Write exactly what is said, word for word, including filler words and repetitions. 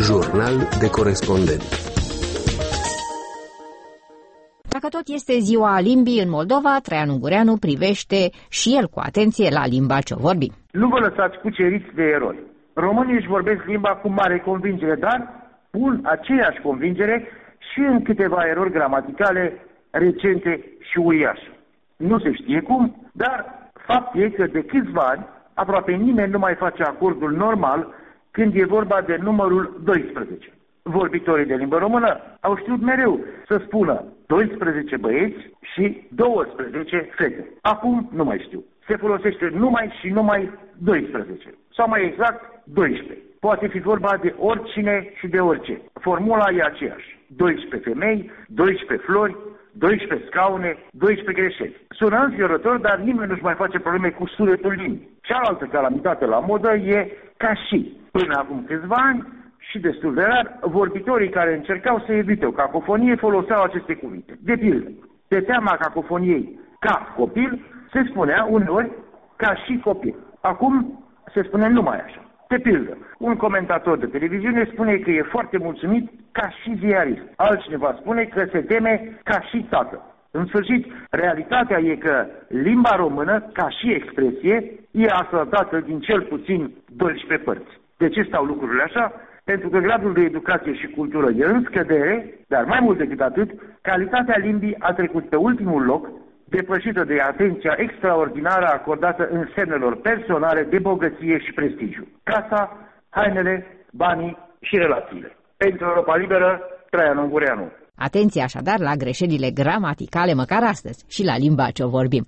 Jurnal de corespondent. Dacă tot este ziua limbii în Moldova, Traian Ungureanu privește și el cu atenție la limba ce vorbim. Nu vă lăsați cuceriți de erori. Românii își vorbesc limba cu mare convingere, dar pun aceeași convingere și în câteva erori gramaticale recente și uriașe. Nu se știe cum, dar fapt e că de câțiva ani aproape nimeni nu mai face acordul normal când e vorba de numărul doisprezece. Vorbitorii de limbă română au știut mereu să spună doisprezece băieți și douăsprezece fete. Acum nu mai știu. Se folosește numai și numai doisprezece. Sau mai exact, doisprezece. Poate fi vorba de oricine și de orice. Formula e aceeași. doisprezece femei, doisprezece flori, doisprezece scaune, doisprezece greșeli. Sună înfiorător, dar nimeni nu-și mai face probleme cu sunetul limbii. Cealaltă calamitate la modă e ca și. Până acum câțiva ani, și destul de rar, vorbitorii care încercau să evite o cacofonie foloseau aceste cuvinte. De pildă, de teama cacofoniei ca copil, se spunea uneori ca și copil. Acum se spune numai așa. De pildă, un comentator de televiziune spune că e foarte mulțumit ca și ziarist. Altcineva spune că se teme ca și tată. În sfârșit, realitatea e că limba română, ca și expresie, e asăltată din cel puțin doisprezece părți. De ce stau lucrurile așa? Pentru că gradul de educație și cultură e în scădere, dar mai mult decât atât, calitatea limbii a trecut pe ultimul loc, depășită de atenția extraordinară acordată însemnelor personale de bogăție și prestigiu. Casa, hainele, banii și relațiile. Pentru Europa Liberă, Traian Ungureanu. Atenție așadar la greșelile gramaticale măcar astăzi și la limba ce vorbim.